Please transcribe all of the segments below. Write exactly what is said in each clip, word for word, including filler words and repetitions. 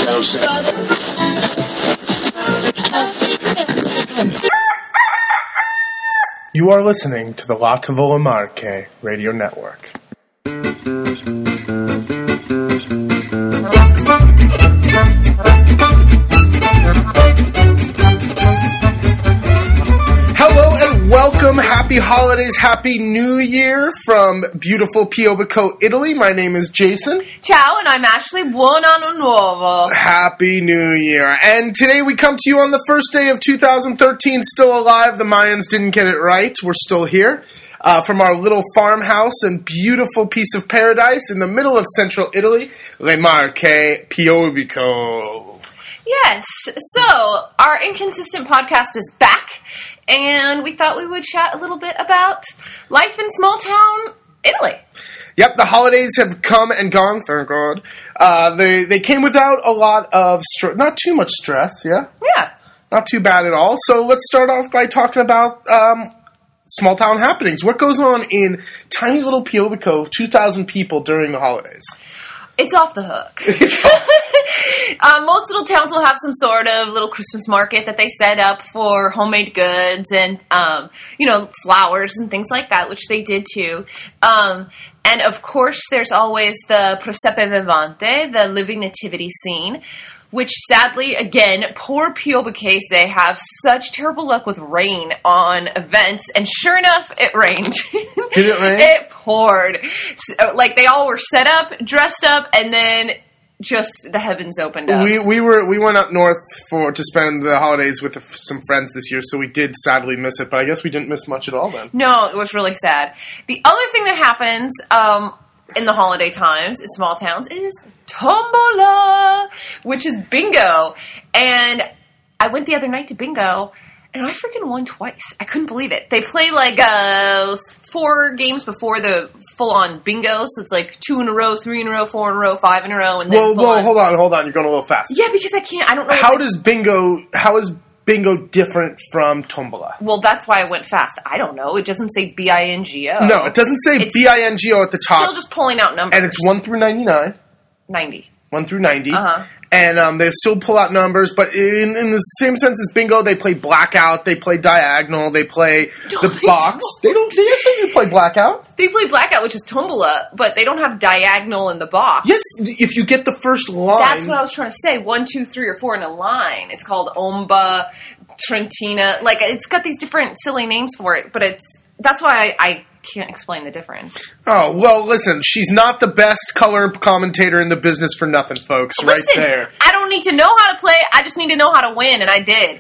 You are listening to the La Tavola Marche Radio Network. Hello and welcome. Happy holidays, happy new year from beautiful Piobico, Italy. My name is Jason. Ciao, and I'm Ashley. Buon anno nuovo. Happy New Year. And today we come to you on the first day of two thousand thirteen, still alive. The Mayans didn't get it right. We're still here. Uh, from our little farmhouse and beautiful piece of paradise in the middle of central Italy, Le Marche Piobico. Yes, so our Inconsistent podcast is back, and we thought we would chat a little bit about life in small town Italy. Yep, the holidays have come and gone, thank God. Uh, they they came without a lot of stress, not too much stress, yeah? Yeah. Not too bad at all. So let's start off by talking about um, small town happenings. What goes on in tiny little Piobico of two thousand people during the holidays? It's off the hook. um, most little towns will have some sort of little Christmas market that they set up for homemade goods and, um, you know, flowers and things like that, which they did too. Um, and of course, there's always the Presepe Vivante, the living nativity scene, which sadly, again, poor Piobicese have such terrible luck with rain on events, and sure enough, it rained. Did it rain? It poured. So, like, they all were set up, dressed up, and then just the heavens opened up. We we were we went up north for to spend the holidays with some friends this year, so we did sadly miss it, but I guess we didn't miss much at all then. No, it was really sad. The other thing that happens um, in the holiday times in small towns is Tombola, which is bingo. And I went the other night to bingo, and I freaking won twice. I couldn't believe it. They play like uh, four games before the full-on bingo, so it's like two in a row, three in a row, four in a row, five in a row, and then Well, well, hold on, hold on. You're going a little fast. Yeah, because I can't, I don't know. How like, does bingo, how is bingo different from Tombola? Well, that's why I went fast. I don't know. It doesn't say B I N G O. No, it doesn't say It's B I N G O at the top. Still just pulling out numbers. And it's one through ninety-nine. ninety. one through ninety. Uh-huh. And um, they still pull out numbers, but in, in the same sense as bingo, they play blackout, they play diagonal, they play No, the they box. don't. They don't. Yes, they do play blackout. They play blackout, which is tombola, but they don't have diagonal in the box. Yes, if you get the first line. That's what I was trying to say. One, two, three, or four in a line. It's called Omba, Trentina. Like, it's got these different silly names for it, but it's that's why I, I can't explain the difference. Oh, well, listen, she's not the best color commentator in the business for nothing, folks. Listen, right there. I don't need to know how to play. I just need to know how to win, and I did.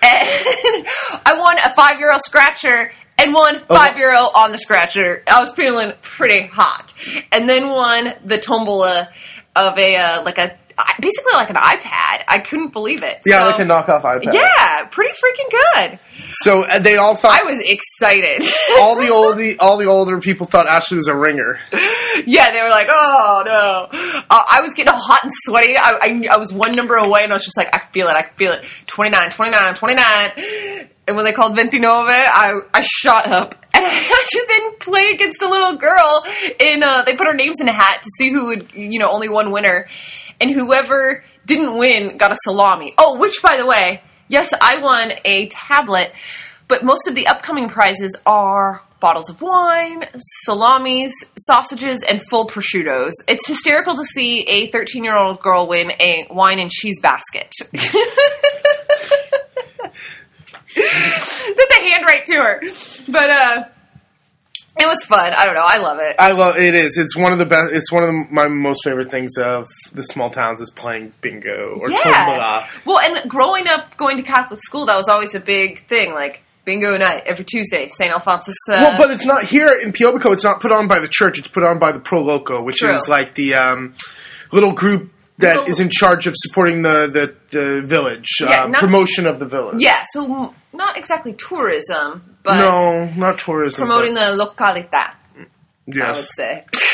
And I won a five euro scratcher and won five Oh. euro on the scratcher. I was feeling pretty hot. And then won the tombola of a, uh, like a, basically like an iPad. I couldn't believe it. Yeah, so, like a knockoff iPad. Yeah, pretty freaking good. So uh, they all thought I was excited. all the old all the older people thought Ashley was a ringer. Yeah, they were like, oh, no. Uh, I was getting all hot and sweaty. I, I, I was one number away, and I was just like, I can feel it, I can feel it. twenty-nine, twenty-nine, twenty-nine. And when they called twenty-nine, I, I shot up. And I had to then play against a little girl. In uh, they put our names in a hat to see who would, you know, only one winner. And whoever didn't win got a salami. Oh, which, by the way, yes, I won a tablet, but most of the upcoming prizes are bottles of wine, salamis, sausages, and full prosciuttos. It's hysterical to see a thirteen-year-old girl win a wine and cheese basket. That they handwrite to her. But, uh... it was fun. I don't know. I love it. I love it. Is it's one of the best. It's one of the, my most favorite things of the small towns is playing bingo or yeah. tombola. Well, and growing up, going to Catholic school, that was always a big thing. Like bingo night every Tuesday, Saint Alphonsus. Uh, well, but it's not here in Piobico. It's not put on by the church. It's put on by the Pro Loco, which True. is like the um, little group that Little- is in charge of supporting the the, the village Yeah, uh, not- promotion of the village. yeah. So not exactly tourism, but no, not tourism. promoting the località. but, yes. I would say.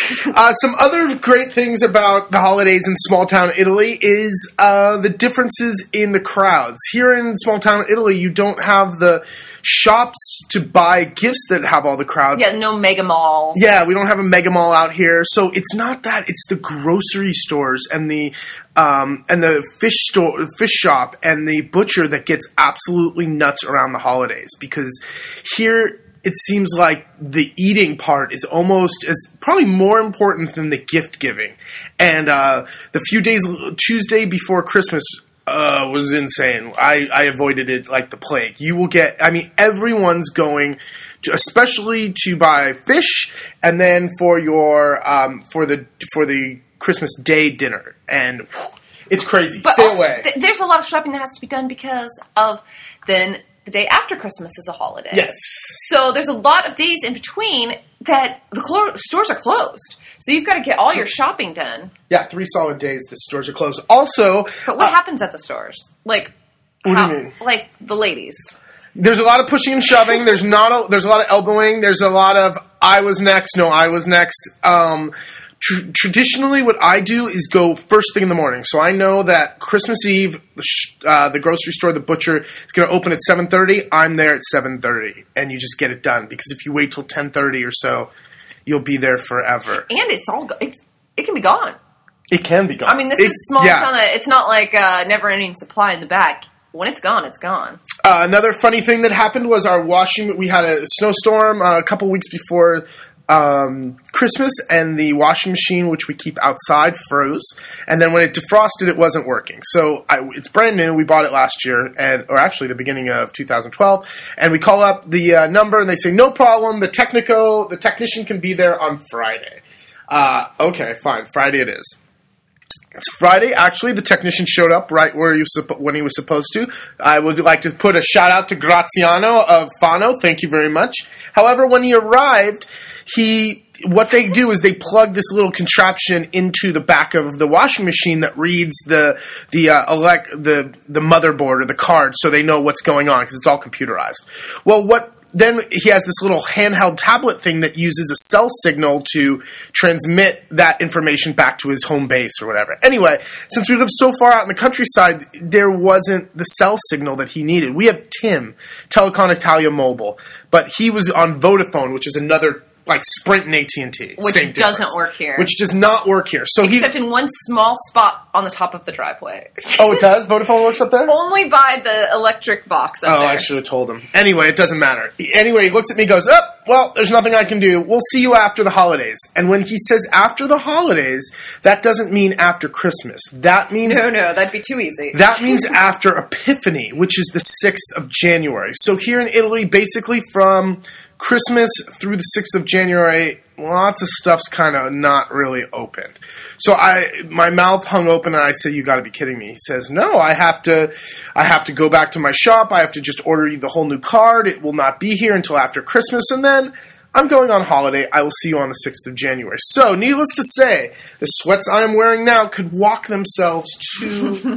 Uh, some other great things about the holidays in small town Italy is uh, the differences in the crowds. Here in small town Italy, you don't have the shops to buy gifts that have all the crowds. Yeah, no mega mall. Yeah, we don't have a mega mall out here, so it's not that. It's the grocery stores and the um, and the fish store, fish shop, and the butcher that gets absolutely nuts around the holidays. Because here, it seems like the eating part is almost as probably more important than the gift giving. And uh, the few days Tuesday before Christmas uh, was insane. I, I avoided it like the plague. You will get, I mean, everyone's going, to, especially to buy fish, and then for your um, for the for the Christmas Day dinner, and whew, it's crazy. But Stay also, away. Th- there's a lot of shopping that has to be done because of then the day after Christmas is a holiday. Yes. So there's a lot of days in between that the clo- stores are closed. So you've got to get all your shopping done. Yeah, three solid days the stores are closed. Also, But what uh, happens at the stores? Like, What how, do you mean? Like the ladies. There's a lot of pushing and shoving. There's not. A, there's a lot of elbowing. There's a lot of I was next. No, I was next. Um, tr- traditionally, what I do is go first thing in the morning. So I know that Christmas Eve, the, sh- uh, the grocery store, the butcher is going to open at seven thirty. I'm there at seven thirty, and you just get it done. Because if you wait till ten thirty or so, you'll be there forever. And it's all go- it, it can be gone. It can be gone. I mean, this It- is small yeah. town. That it's not like uh, never-ending supply in the back. When it's gone, it's gone. Uh, another funny thing that happened was our washing. We had a snowstorm uh, a couple weeks before um, Christmas, and the washing machine, which we keep outside, froze. And then when it defrosted, it wasn't working. So I, it's brand new. We bought it last year, and or actually the beginning of two thousand twelve. And we call up the uh, number, and they say no problem. The technico, the technician can be there on Friday. Uh, okay, fine. Friday it is. It's Friday. Actually, the technician showed up right where he was suppo- when he was supposed to. I would like to put a shout out to Graziano of Fano. Thank you very much. However, when he arrived, he what they do is they plug this little contraption into the back of the washing machine that reads the the uh, elect the the motherboard or the card, so they know what's going on because it's all computerized. Well, what. Then he has this little handheld tablet thing that uses a cell signal to transmit that information back to his home base or whatever. Anyway, since we live so far out in the countryside, there wasn't the cell signal that he needed. We have Tim, Telecom Italia Mobile, but he was on Vodafone, which is another like Sprint and A T and T. Which Same doesn't difference. work here. Which does not work here. So he, Except in one small spot on the top of the driveway. oh, it does? Vodafone works up there? Only by the electric box up Oh, there. I should have told him. Anyway, it doesn't matter. He- Anyway, he looks at me and goes, oh, well, there's nothing I can do. We'll see you after the holidays. And when he says after the holidays, that doesn't mean after Christmas. That means No, no, that'd be too easy. that means after Epiphany, which is the sixth of January. So here in Italy, basically from Christmas through the sixth of January, lots of stuff's kind of not really open. So I, my mouth hung open, and I said, "You got to be kidding me." He says, "No, I have to, I have to go back to my shop. I have to just order you the whole new card. It will not be here until after Christmas, and then I'm going on holiday. I will see you on the sixth of January." So, needless to say, the sweats I am wearing now could walk themselves to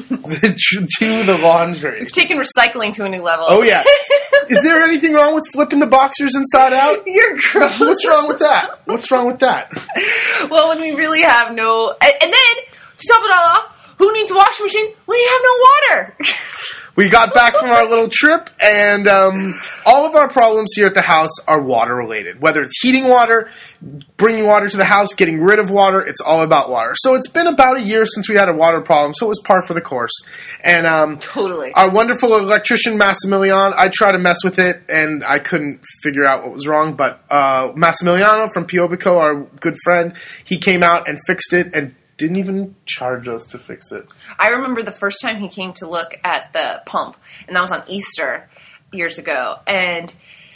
the, to the laundry. You've taken recycling to a new level. Oh yeah. Is there anything wrong with flipping the boxers inside out? You're gross. What's wrong with that? What's wrong with that? Well, when we really have no... And, and then, to top it all off, who needs a washing machine when you have no water? We got back from our little trip, and um, all of our problems here at the house are water-related. Whether it's heating water, bringing water to the house, getting rid of water, it's all about water. So it's been about a year since we had a water problem, so it was par for the course. And um, Totally. our wonderful electrician, Massimiliano, I tried to mess with it, and I couldn't figure out what was wrong, but uh, Massimiliano from Piobico, our good friend, he came out and fixed it, and didn't even charge us to fix it. I remember the first time he came to look at the pump, and that was on Easter years ago, and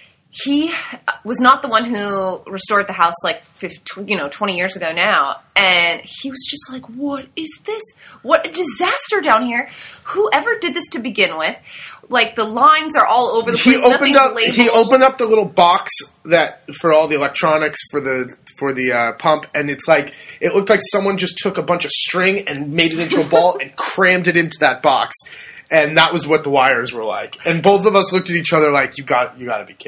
he was not the one who restored the house like fifty, you know, twenty years ago now, and he was just like, what is this? What a disaster down here. Whoever did this to begin with, like the lines are all over the place. He opened Nothing's up. labeled. He opened up the little box that for all the electronics for the for the uh, pump, and it's like it looked like someone just took a bunch of string and made it into a ball and crammed it into that box, and that was what the wires were like. And both of us looked at each other like, "You got, you got to be kidding me."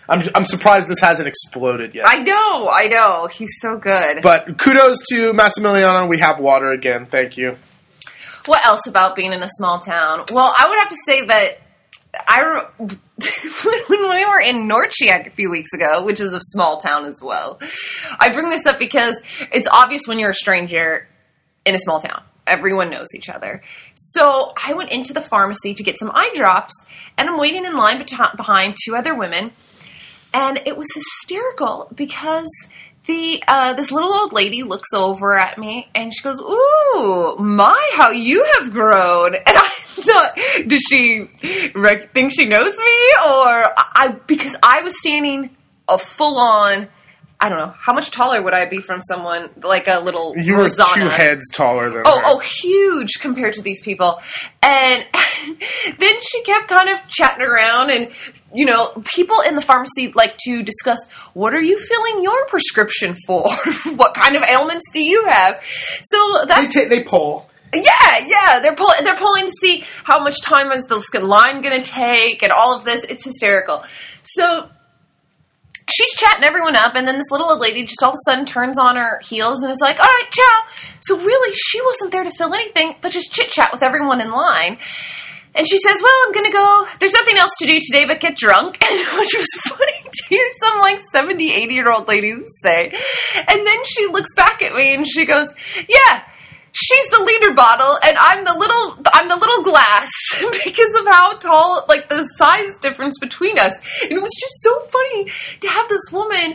I'm I'm surprised this hasn't exploded yet. I know, I know. He's so good. But kudos to Massimiliano. We have water again. Thank you. What else about being in a small town? Well, I would have to say that I when we were in Norciak a few weeks ago, which is a small town as well. I bring this up because it's obvious when you're a stranger in a small town. Everyone knows each other. So I went into the pharmacy to get some eye drops, and I'm waiting in line behind two other women, and it was hysterical because the uh, this little old lady looks over at me, and she goes, "Ooh, my, how you have grown!" And I thought, does she rec- think she knows me, or I? Because I was standing a full on. I don't know. How much taller would I be from someone like a little You were Rosanna? two heads taller than Oh, her. oh, huge compared to these people. And then she kept kind of chatting around, and, you know, people in the pharmacy like to discuss, what are you filling your prescription for? What kind of ailments do you have? So that's... They, ta- they poll. Yeah, yeah, they're pull- they're pulling to see how much time is this line going to take and all of this. It's hysterical. So... she's chatting everyone up, and then this little old lady just all of a sudden turns on her heels and is like, all right, ciao. So really, she wasn't there to fill anything, but just chit-chat with everyone in line. And she says, well, I'm going to go, there's nothing else to do today but get drunk, and which was funny to hear some, like, seventy, eighty-year-old ladies say. And then she looks back at me, and she goes, yeah, she's the liter bottle, and I'm the little, I'm the little glass because of how tall, like the size difference between us. And it was just so funny to have this woman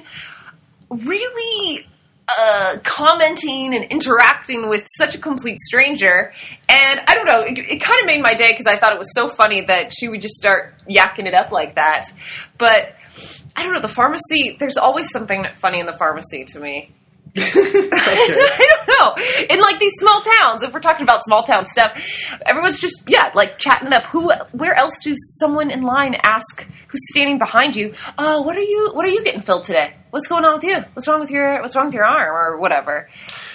really uh, commenting and interacting with such a complete stranger. And I don't know, it, it kind of made my day because I thought it was so funny that she would just start yakking it up like that. But I don't know, the pharmacy, there's always something funny in the pharmacy to me. Okay. I don't know. In like these small towns, if we're talking about small town stuff, everyone's just yeah, like chatting up. Who? Where else do someone in line ask who's standing behind you? Oh, what are you? What are you getting filled today? What's going on with you? What's wrong with your? What's wrong with your arm or whatever?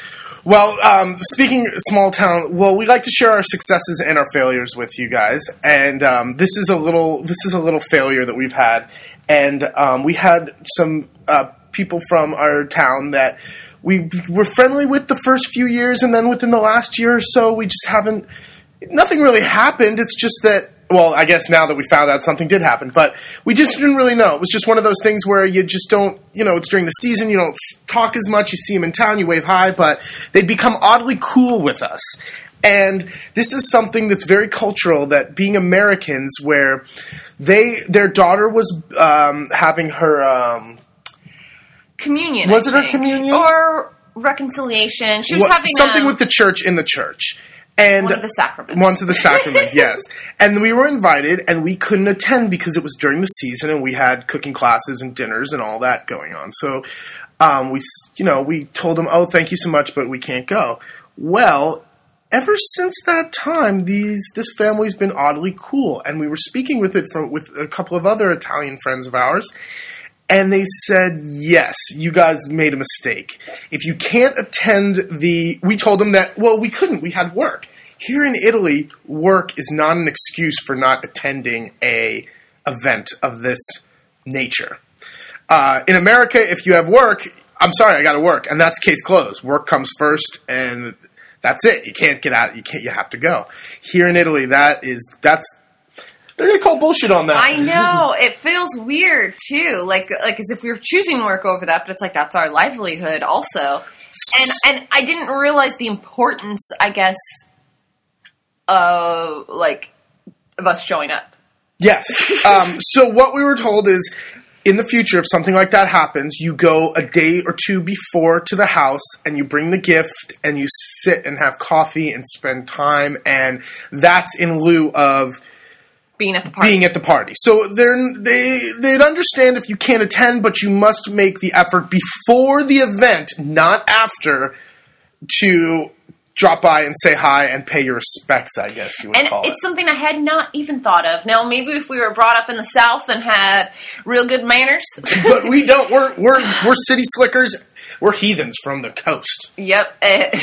Well, um, speaking small town, well, we like to share our successes and our failures with you guys, and um, this is a little this is a little failure that we've had, and um, we had some uh, people from our town that. We were friendly with the first few years, and then within the last year or so, we just haven't... Nothing really happened. It's just that... Well, I guess now that we found out something did happen, but we just didn't really know. It was just one of those things where you just don't... You know, it's during the season, you don't talk as much, you see them in town, you wave hi, but they become oddly cool with us. And this is something that's very cultural, that being Americans, where they their daughter was um, having her... Um, Communion. Was I it her think. communion? Or reconciliation? She was what, having something a, with the church in the church. And one of the sacraments. One of the sacraments, yes. And we were invited, and we couldn't attend because it was during the season, and we had cooking classes and dinners and all that going on. So, um, we, you know, we told them, "Oh, thank you so much, but we can't go." Well, ever since that time, these this family's been oddly cool, and we were speaking with it from with a couple of other Italian friends of ours. And they said, yes, you guys made a mistake. If you can't attend the... We told them that, well, we couldn't. We had work. Here in Italy, work is not an excuse for not attending a event of this nature. Uh, in America, if you have work, I'm sorry, I got to work. And that's case closed. Work comes first, and that's it. You can't get out. You can't. You have to go. Here in Italy, that is... that's... They're going to call bullshit on that. I know. It feels weird, too. Like, like as if we were choosing work over that, but it's like that's our livelihood also. And and I didn't realize the importance, I guess, of, like, of us showing up. Yes. um, so what we were told is, in the future, if something like that happens, you go a day or two before to the house, and you bring the gift, and you sit and have coffee and spend time, and that's in lieu of... Being at the party. Being at the party. So they're, they, they'd understand if you can't attend, but you must make the effort before the event, not after, to drop by and say hi and pay your respects, I guess you would and call it. And it's something I had not even thought of. Now, maybe if we were brought up in the South and had real good manners. But we don't. We're, we're, we're city slickers. We're heathens from the coast. Yep. Uh,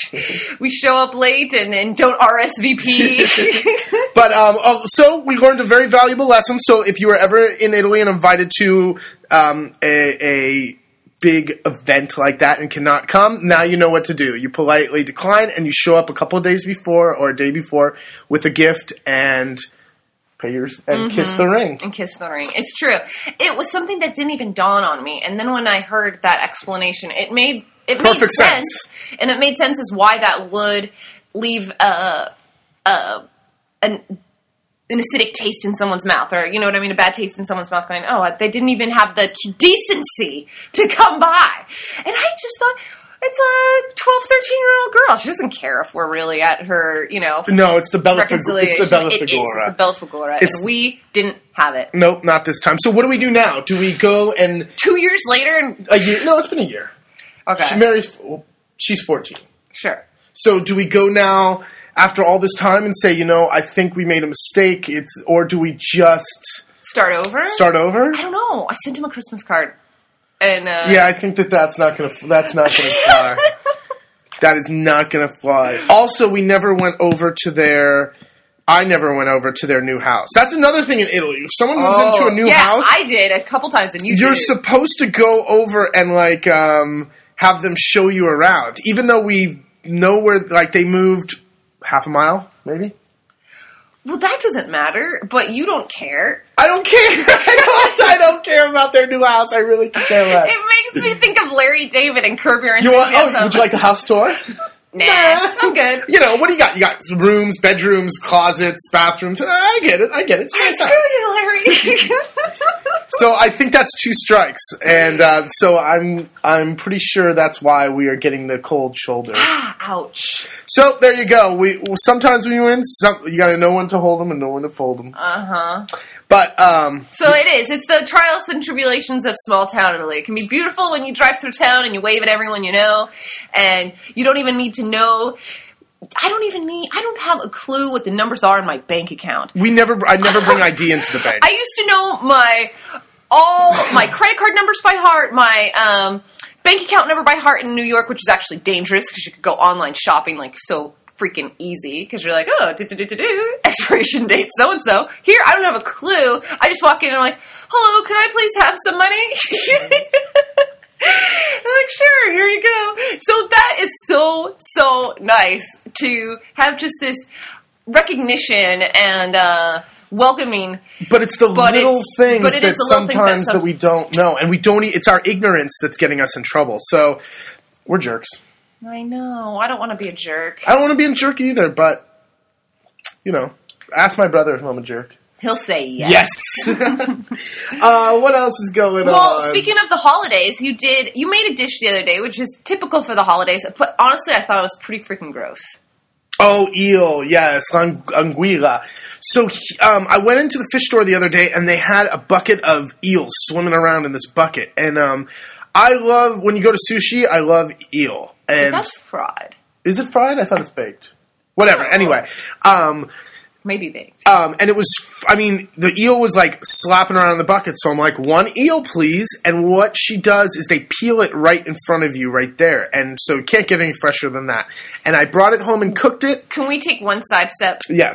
we show up late and, and don't R S V P. But, um, oh, so we learned a very valuable lesson. So if you were ever in Italy and invited to um, a, a big event like that and cannot come, now you know what to do. You politely decline and you show up a couple of days before or a day before with a gift and pay yours and mm-hmm. kiss the ring. And kiss the ring. It's true. It was something that didn't even dawn on me. And then when I heard that explanation, it made it Perfect made sense. sense. And it made sense as why that would leave a, a, an, an acidic taste in someone's mouth. Or, you know what I mean? A bad taste in someone's mouth going, oh, they didn't even have the decency to come by. And I just thought, it's a twelve, thirteen-year-old girl. She doesn't care if we're really at her, you know, no, it's the Bella reconciliation. Fig- it's the Bella it Figura. Is, it's the Bella Figura. It's, and we didn't have it. Nope, not this time. So what do we do now? Do we go and... Two years later? And a year? No, it's been a year. Okay. She marries... Well, she's fourteen. Sure. So do we go now after all this time and say, you know, I think we made a mistake, It's or do we just... Start over? Start over? I don't know. I sent him a Christmas card. And uh, yeah, I think that that's not going to that's not going to fly. That is not going to fly. Also, we never went over to their... I never went over to their new house. That's another thing in Italy. If someone moves oh, into a new yeah, house... I did a couple times, and you You're did. supposed to go over and, like, um, have them show you around. Even though we know where, like, they moved half a mile, maybe? Well, that doesn't matter, but you don't care. I don't care. I don't, I don't care about their new house. I really could care less. It makes me think of Larry David and Curb Your You Enthusiasm. want? Oh, would you like the house tour? Nah, Nah. I'm good. You know, what do you got? You got rooms, bedrooms, closets, bathrooms. I get it. I get it. It's a nice house. Screw you, Larry. So I think that's two strikes, and uh, so I'm I'm pretty sure that's why we are getting the cold shoulder. Ouch. So there you go. We sometimes we win. Some, you got to know when to hold them and know when to fold them. Uh huh. But um, so it is. It's the trials and tribulations of small town Italy. It can be beautiful when you drive through town and you wave at everyone you know, and you don't even need to know. I don't even need. I don't have a clue what the numbers are in my bank account. We never. I never bring I D into the bank. I used to know my all my credit card numbers by heart. My um, bank account number by heart in New York, which is actually dangerous because you could go online shopping like so freaking easy because you're like, oh, do, do, do, do, do. Expiration date so and so. Here, I don't have a clue. I just walk in and I'm like, hello, can I please have some money? I'm like, sure, here you go. So that is so, so nice to have just this recognition and uh, welcoming. But it's the but little it's, things but it that the little sometimes things that, some- that we don't know. And we don't, e- it's our ignorance that's getting us in trouble. So we're jerks. I know. I don't want to be a jerk. I don't want to be a jerk either, but, you know, ask my brother if I'm a jerk. He'll say yes. Yes. uh, what else is going well, on? Well, speaking of the holidays, you did you made a dish the other day, which is typical for the holidays. But honestly, I thought it was pretty freaking gross. Oh, eel, yes, ang- anguilla. So um, I went into the fish store the other day, and they had a bucket of eels swimming around in this bucket. And um, I love when you go to sushi. I love eel. And but that's fried. Is it fried? I thought it's baked. Whatever. Oh. Anyway. Um, Maybe baked. Um, and it was, I mean, the eel was like slapping around in the bucket. So I'm like, one eel, please. And what she does is they peel it right in front of you right there. And so you can't get any fresher than that. And I brought it home and cooked it. Can we take one sidestep? Yes.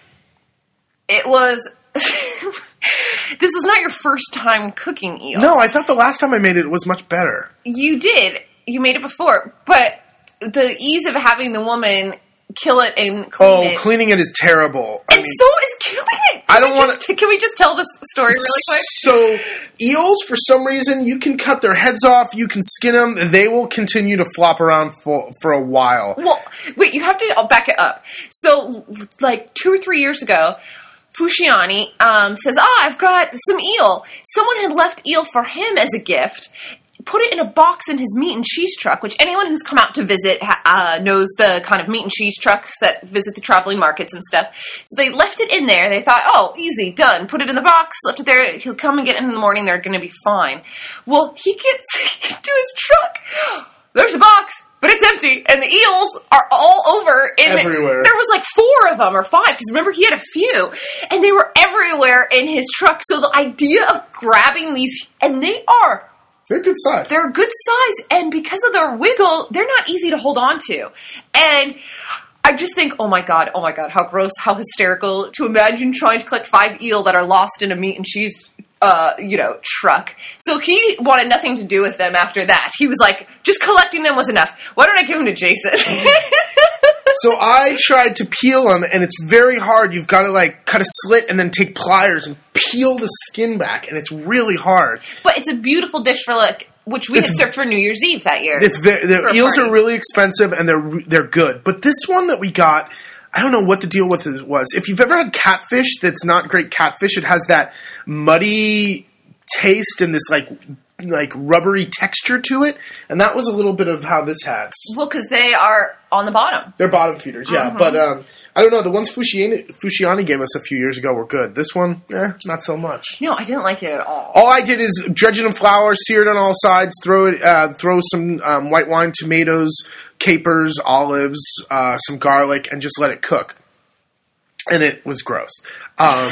It was, this was not your first time cooking eel. No, I thought the last time I made it was much better. You did. You made it before. But the ease of having the woman kill it and clean oh, it. Oh, cleaning it is terrible. I and mean, so is killing it. Can I don't want to. Can we just tell this story really quick? So, eels, for some reason, you can cut their heads off, you can skin them, they will continue to flop around for, for a while. Well, wait, you have to I'll back it up. So, like, two or three years ago, Fushiani um, says, oh, I've got some eel. Someone had left eel for him as a gift. Put it in a box in his meat and cheese truck, which anyone who's come out to visit uh, knows the kind of meat and cheese trucks that visit the traveling markets and stuff. So they left it in there. They thought, oh, easy, done. Put it in the box, left it there. He'll come and get it in the morning. They're going to be fine. Well, he gets to his truck. There's a box, but it's empty. And the eels are all over. In everywhere. There was like four of them or five, because remember, he had a few. And they were everywhere in his truck. So the idea of grabbing these, and they are They're good size. They're a good size, and because of their wiggle, they're not easy to hold on to. And I just think, oh my god, oh my god, how gross, how hysterical to imagine trying to collect five eel that are lost in a meat and cheese, uh, you know, truck. So he wanted nothing to do with them after that. He was like, just collecting them was enough. Why don't I give them to Jason? So I tried to peel them, and it's very hard. You've got to, like, cut a slit and then take pliers and peel the skin back, and it's really hard. But it's a beautiful dish for, like, which we It's- had served for New Year's Eve that year. It's very, the For a eels party. are really expensive, and they're they're good. But this one that we got, I don't know what the deal with it was. If you've ever had catfish that's not great catfish, it has that muddy taste and this, like, like rubbery texture to it, and that was a little bit of how this had. Well, because they are on the bottom. They're bottom feeders, yeah. Mm-hmm. But um, I don't know. The ones Fusciani, Fusciani gave us a few years ago were good. This one, eh, not so much. No, I didn't like it at all. All I did is dredge it in flour, sear it on all sides, throw it, uh, throw some um, white wine, tomatoes, capers, olives, uh, some garlic, and just let it cook. And it was gross. Um,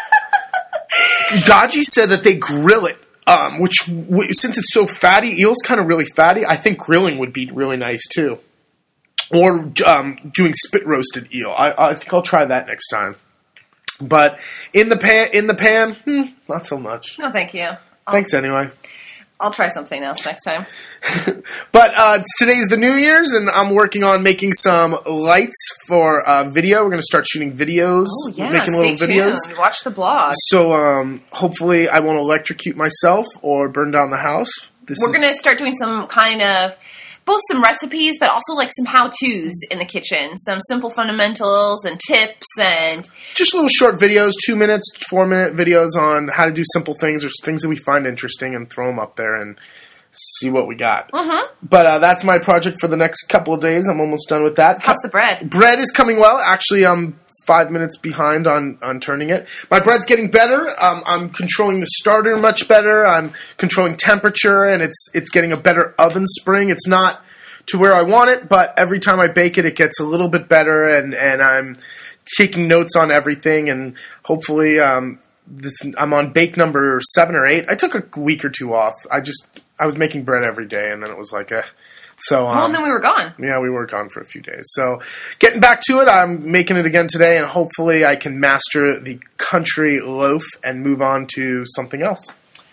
Gaji said that they grill it. Um, which, w- since it's so fatty, eel's kind of really fatty. I think grilling would be really nice too, or um, doing spit roasted eel. I, I think I'll try that next time. But in the pan, in the pan, hmm, not so much. No, thank you. I'll, Thanks anyway. I'll try something else next time. But uh, today's the New Year's, and I'm working on making some lights for uh, video. We're going to start shooting videos, Oh, yeah, making stay little videos. tuned. Watch the blog. So um, hopefully, I won't electrocute myself or burn down the house. This We're is- going to start doing some kind of, both some recipes, but also like some how-tos in the kitchen. Some simple fundamentals and tips and... just little short videos, two minutes, four minute videos on how to do simple things or things that we find interesting, and throw them up there and see what we got. Mhm. But uh, that's my project for the next couple of days. I'm almost done with that. How's the bread? Bread is coming well. Actually, I'm five minutes behind on, on turning it. My bread's getting better. Um, I'm controlling the starter much better. I'm controlling temperature, and it's it's getting a better oven spring. It's not to where I want it, but every time I bake it, it gets a little bit better, and, and I'm taking notes on everything, and hopefully um, this I'm on bake number seven or eight. I took a week or two off. I just I was making bread every day, and then it was like, eh. So, um, Well, and then we were gone. yeah, we were gone for a few days. So, getting back to it, I'm making it again today, and hopefully I can master the country loaf and move on to something else.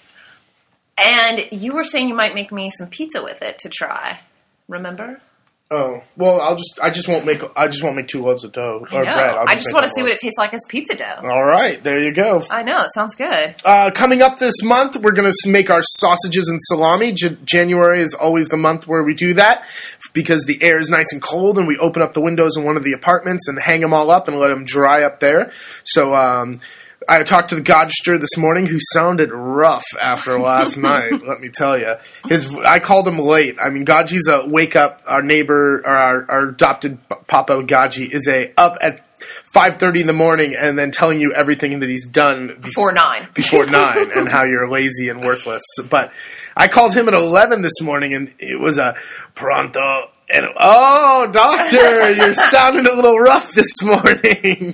And you were saying you might make me some pizza with it to try. Remember? Oh, well, I'll just I just won't make I just won't make two loaves of dough or I know. bread. I'll I just make want to one see loaf. what it tastes like as pizza dough. All right, there you go. I know. It sounds good. Uh, coming up this month, we're going to make our sausages and salami. J- January is always the month where we do that because the air is nice and cold, and we open up the windows in one of the apartments and hang them all up and let them dry up there. So um, I talked to the Godster this morning, who sounded rough after last night. Let me tell you, his I called him late. I mean, Gaji's a wake up. Our neighbor, or our, our adopted Papa Gaji, is a up at five thirty in the morning and then telling you everything that he's done Before nine. before nine and how you're lazy and worthless. But I called him at eleven this morning, and it was a pronto. And oh, doctor, you're sounding a little rough this morning.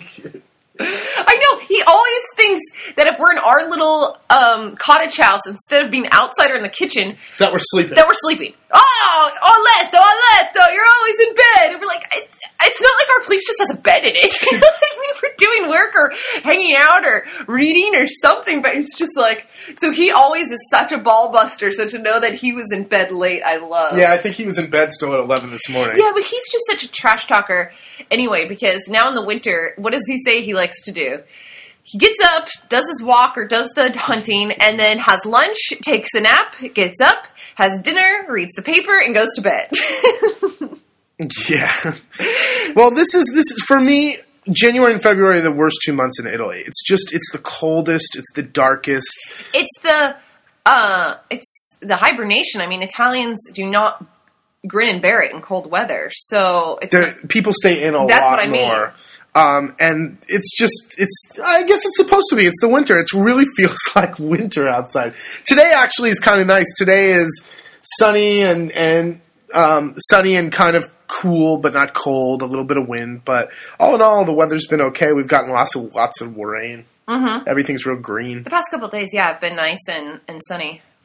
I know. He always thinks that if we're in our little um, cottage house, instead of being outside or in the kitchen, That we're sleeping. that we're sleeping. Oh, Oletto, Oletto, you're always in bed. And we're like, it, it's not like our place just has a bed in it. I mean, we're doing work or hanging out or reading or something, but it's just like, so he always is such a ball buster. So to know that he was in bed late, I love. Yeah, I think he was in bed still at eleven this morning. Yeah, but he's just such a trash talker anyway, because now in the winter, what does he say he likes to do? He gets up, does his walk or does the hunting, and then has lunch, takes a nap, gets up, has dinner, reads the paper, and goes to bed. Yeah. Well, this is this is for me. January and February are the worst two months in Italy. It's just it's the coldest, it's the darkest. It's the uh, it's the hibernation. I mean, Italians do not grin and bear it in cold weather, so it's There, people stay in a That's lot what I mean. more. Um, and it's just, it's, I guess it's supposed to be. It's the winter. It really feels like winter outside. Today actually is kind of nice. Today is sunny and, and, um, sunny and kind of cool, but not cold, a little bit of wind. But all in all, the weather's been okay. We've gotten lots of, lots of rain. Mm-hmm. Everything's real green. the past couple of days. Yeah, have been nice and, and sunny.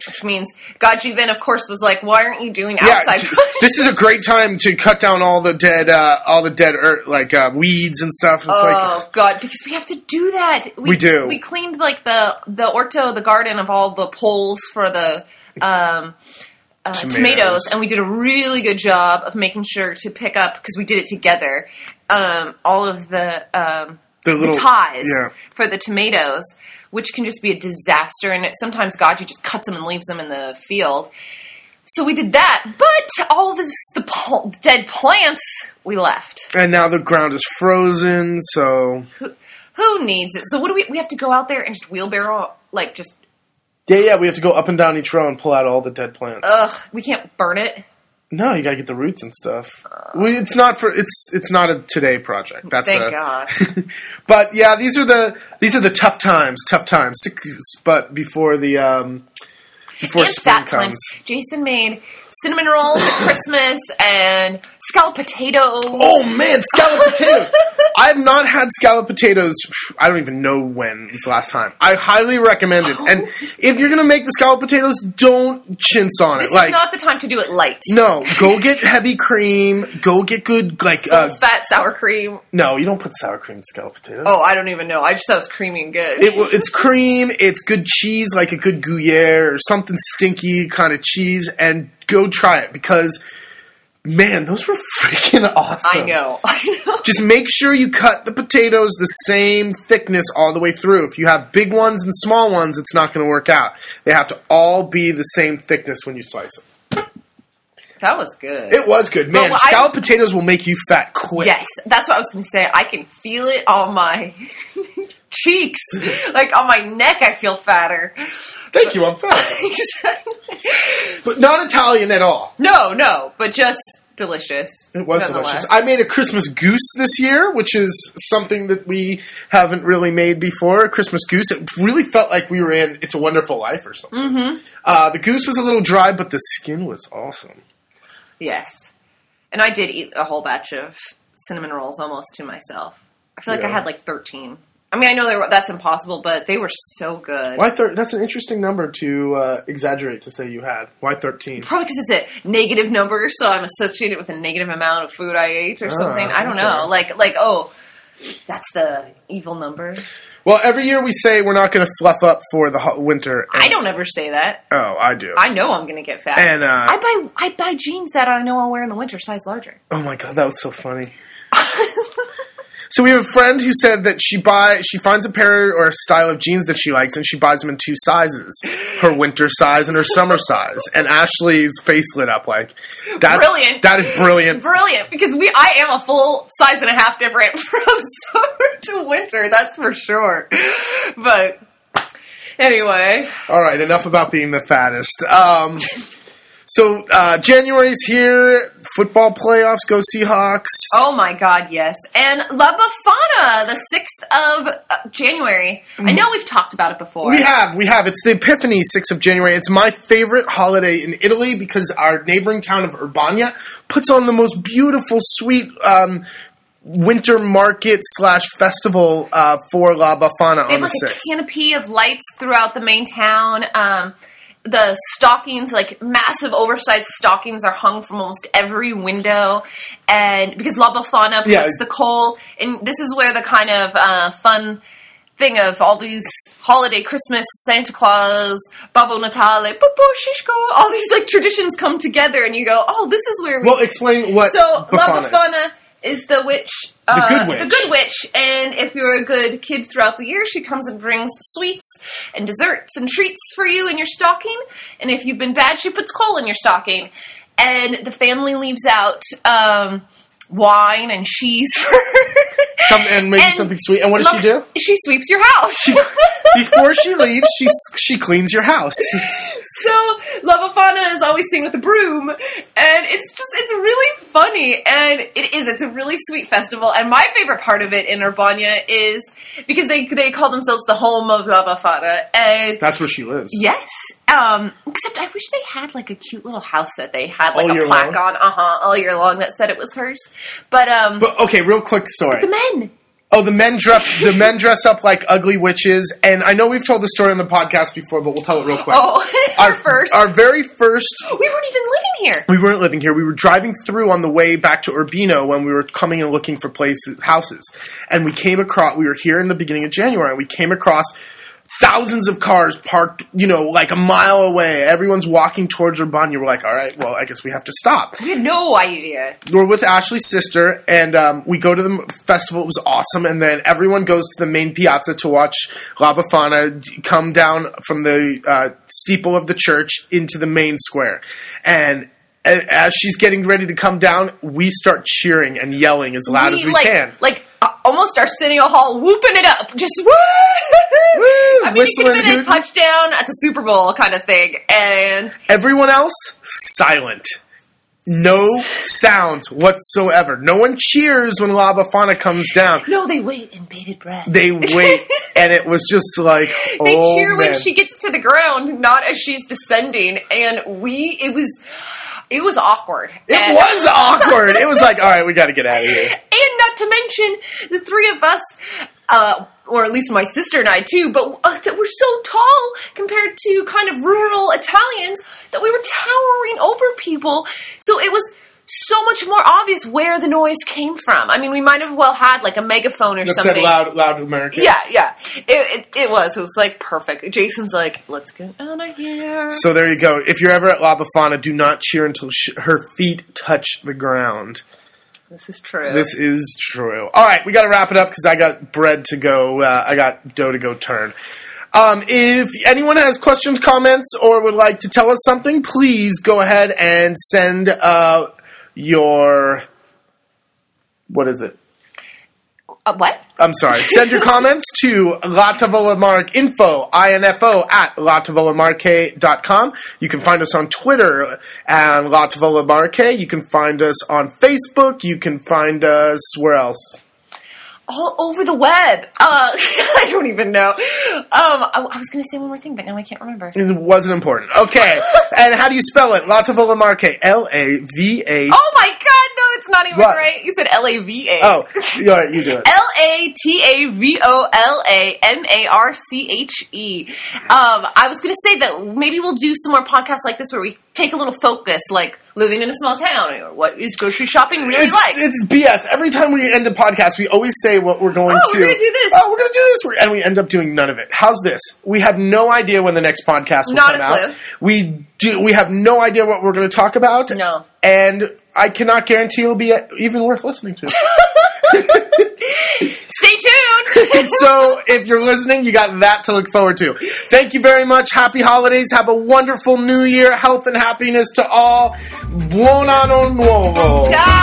Which means Gaji then, of course, was like, "Why aren't you doing Yeah, outside t- projects?" this is a great time to cut down all the dead, uh, all the dead, earth, like uh, weeds and stuff. It's Oh like, God! Because we have to do that. We do. We cleaned like the the orto, the garden of all the poles for the um, uh, Tomatoes. tomatoes, and we did a really good job of making sure to pick up because we did it together. Um, all of the um, The little- ties yeah. for the tomatoes, which can just be a disaster. And it, sometimes Gaji just cuts them and leaves them in the field. So we did that, but all this the pl- dead plants we left. and now the ground is frozen. So Who, who needs it? So what do we? We have to go out there and just wheelbarrow, like just yeah, yeah, we have to go up and down each row and pull out all the dead plants. ugh. We can't burn it. No, you gotta get the roots and stuff. We, it's not for it's it's not a today project. That's Thank a, God. But yeah, these are the these are the tough times, tough times. But before the um, before And spring fat comes, times. Jason made cinnamon rolls at Christmas and scalloped potatoes. oh man, scalloped potatoes! I have not had scalloped potatoes. I don't even know when it's the last time. I highly recommend it. And if you're gonna make the scalloped potatoes, don't chintz on it. This like is not the time to do it light. no, go get heavy cream. Go get good like uh, Fat sour cream. no, you don't put sour cream in scalloped potatoes. Oh, I don't even know. I just thought it was creamy and good. It, will- it's cream, it's good cheese, like a good Gruyere or something stinky kind of cheese, and go try it because, man, those were freaking awesome. I know. I know. Just make sure you cut the potatoes the same thickness all the way through. If you have big ones and small ones, it's not going to work out. They have to all be the same thickness when you slice them. That was good. It was good. Man, But what I- scalloped potatoes will make you fat quick. Yes, that's what I was going to say. I can feel it on my cheeks. Like on my neck, I feel fatter. Thank you, I'm fat. But not Italian at all. no, no, but just delicious. It was nonetheless. delicious. I made a Christmas goose this year, which is something that we haven't really made before. A Christmas goose. It really felt like we were in It's a Wonderful Life or something. Mm-hmm. Uh, the goose was a little dry, but the skin was awesome. Yes. And I did eat a whole batch of cinnamon rolls almost to myself. I feel like Yeah. I had like thirteen. I mean, I know they were, that's impossible, but they were so good. Why thir- That's an interesting number to uh, exaggerate to say you had. Why thirteen? Probably because it's a negative number, so I'm associated with a negative amount of food I ate or Ah, something. I don't okay. know. Like, like oh, that's the evil number. Well, every year we say we're not going to fluff up for the hot winter. And- I don't ever say that. Oh, I do. I know I'm going to get fat. And, uh, I buy I buy jeans that I know I'll wear in the winter, size larger. Oh my god, that was so funny. So we have a friend who said that she buy she finds a pair or a style of jeans that she likes and she buys them in two sizes, her winter size and her summer size. And Ashley's face lit up like that. Brilliant. That is brilliant. Brilliant, because we I am a full size and a half different from summer to winter, that's for sure. But anyway, All right, enough about being the fattest. Um, so uh, January's here. Football playoffs. Go Seahawks. oh my God, yes. And La Befana, the sixth of uh, January. I know we've talked about it before. We have, we have. It's the Epiphany, sixth of January. It's my favorite holiday in Italy because our neighboring town of Urbania puts on the most beautiful, sweet um, winter market slash festival uh, for La Befana They on have the like a sixth. canopy of lights throughout the main town. Um, the stockings, like massive oversized stockings, are hung from almost every window. And because La Befana puts Yeah. the coal, and this is where the kind of uh, fun thing of all these holiday, Christmas, Santa Claus, Babbo Natale, Popo Shishko, all these like traditions come together, and you go, oh, this is where we. Well, explain what So La Befana is. Befana is the witch, uh, good witch. the good witch, and if you're a good kid throughout the year, she comes and brings sweets and desserts and treats for you in your stocking. And if you've been bad, she puts coal in your stocking. And the family leaves out um, wine and cheese for Some, and maybe And something sweet. And what does La- she do? She sweeps your house. Before she leaves, she she cleans your house. So La Befana is always seen with a broom, and it's just it's really funny, and it is it's a really sweet festival. And my favorite part of it in Urbania is because they they call themselves the home of La Befana, and That's where she lives. yes, um, except I wish they had like a cute little house that they had like All a year plaque long? on, uh huh, all year long that said it was hers. But um, But okay, real quick story. the men. Oh, the men dress the men dress up like ugly witches, and I know we've told the story on the podcast before, but we'll tell it real quick. Oh, our, our first, our very first. We weren't even living here. We weren't living here. We were driving through on the way back to Urbino when we were coming and looking for places, houses, and we came across. We were here in the beginning of January, and we came across thousands of cars parked, you know, like a mile away. Everyone's walking towards Urbana. We're like, all right, well, I guess we have to stop. We had no idea. We're with Ashley's sister, and um, we go to the festival. It was awesome. And then everyone goes to the main piazza to watch La Befana come down from the uh, steeple of the church into the main square. And as she's getting ready to come down, we start cheering and yelling as loud we, as we like, can. Like, uh, almost Arsenio Hall whooping it up. Just woo! Woo! I mean, it could have been a touchdown at the Super Bowl kind of thing. And everyone else, silent. No sounds whatsoever. No one cheers when La Befana comes down. No, they wait in bated breath. They wait, and it was just like, oh, They cheer man. when she gets to the ground, not as she's descending. And we, it was... It was awkward. It and was awkward. It was like, all right, we got to get out of here. And not to mention, the three of us, uh, or at least my sister and I too, but uh, that we're so tall compared to kind of rural Italians that we were towering over people. So it was so much more obvious where the noise came from. I mean, we might have well had like a megaphone or that something. Said loud, loud Americans. Yeah, yeah. It, it, it was. It was like perfect. Jason's like, let's get out of here. So there you go. If you're ever at La Befana, do not cheer until sh- her feet touch the ground. This is true. This is true. All right, we got to wrap it up because I got bread to go. Uh, I got dough to go turn. Um, if anyone has questions, comments, or would like to tell us something, please go ahead and send uh, your... What is it? Uh, what? I'm sorry. Send your comments to La Tavola Mark info, I N F O, at la tavola marque dot com. You can find us on Twitter at La Tavola Marque. You can find us on Facebook. You can find us, where else? All over the web. Uh, I don't even know. Um, I, I was going to say one more thing, but now I can't remember. It wasn't important. Okay. And how do you spell it? La Tavola Marque. L A V A. Oh my god, no, it's not even What? right. You said L A V A. Oh, all right, you do it. L A T A V O L A M A R C H E. Um, I was going to say that maybe we'll do some more podcasts like this where we take a little focus, like living in a small town, or what is grocery shopping really It's, like? it's B S. Every time we end a podcast, we always say what we're going Oh, to. we're gonna do this. Oh, we're going to do this. We're- And we end up doing none of it. How's this? We have no idea when the next podcast will Not come a out. clue. We do. We have no idea what we're going to talk about. No. And I cannot guarantee it'll be even worth listening to. Stay tuned! So, if you're listening, you got that to look forward to. Thank you very much. Happy holidays. Have a wonderful new year. Health and happiness to all. Buon anno nuovo. Ciao!